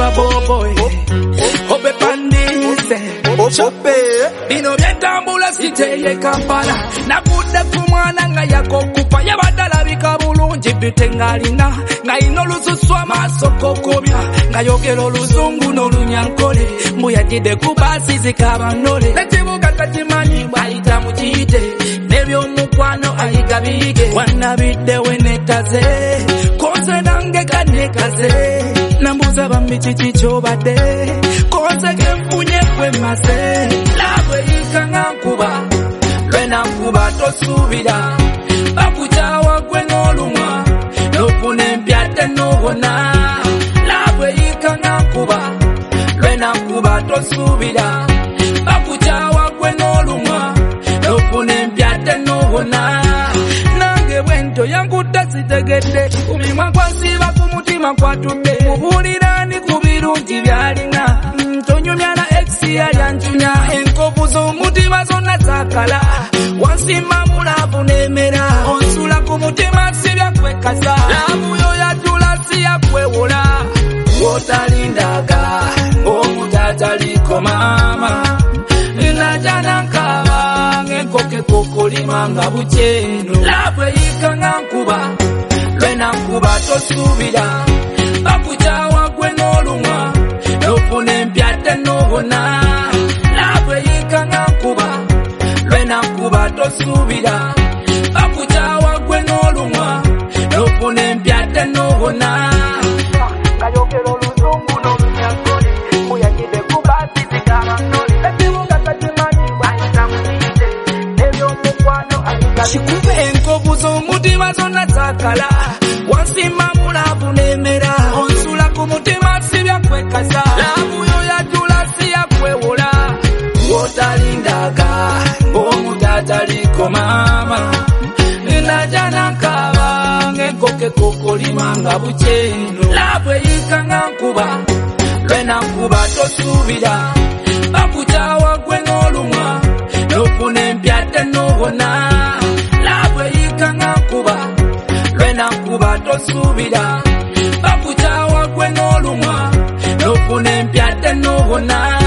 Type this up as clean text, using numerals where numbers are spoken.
boboy Obe pandise Ochope Dino byetambula siteye Kampala Nakude kumwana nga yakokupa Yabadala bikabulungi bitengalina Nga ino lususwa masoko kobya Nga yogero luzungu n'olunyankole Mbuya dide kubasi zikabanole Nekibuga takimanyi bayita mukiyite Nebyo mukwano ayigabige Wanabide wenetaze Koze nange kanekaze Nambuza bambi kiki kyobadde Koze kenfunye kwemase Labwe yikanga nkuba Lwena nkuba tosuubira Bakukyawa gwe n'olumwa Nofuna empyate n'obona Labwe yikanga nkuba Lwena nkuba tosuubira Bakukyawa gwe n'olumwa Nofuna empyate n'obona Nange bwento yankutta sitegedde Kumimwa kwasiba kumutima kwatudde Mubulira ni ku birungi byalina Tonyumya na ex yalyanjunya Enkovu z'omutima zonna zaakala Wansima mulavu n'emera Onsula ku mutima sibya kwekasa Laavu yo yatula siya kwewola Wotalindaga omutataliko mama Najana nkaba ngenkoke kokolima nga bukyeno Laavu eyikanga nkuba Lwena nkuba tosuubira Bakukyawa gwe n'olumwa Nofuna empyate n'obona Laavu eyikanga nkuba Lwena nkuba tosuubira Bakukyawa gwe n'olumwa Nofuna empyate n'obona Kayogero luzungu n'olunyankole Muyagide kubasi zikabanole Ekibuga takimanyi bayita mukiyite Nebyo mukwano ayigabige Enkovu z'omutima zonna zaakala Wansima mulavu n'emera Onsula ku mutima sibya kwekasa Laavu yo yatula siya kwewola Wotalindaga omutataliko mama Najana nkaba ngenkoke kokolima nga bukyeno Laavu eyikanga nkuba Lwena nkuba tosuubira Bakukyawa gwe n'olumwa Nofuna empyate n'obona Laavu eyikanga nkuba Lwena nkuba tosuubira Bakukyawa gwe n'olumwa Nofuna empyate n'obona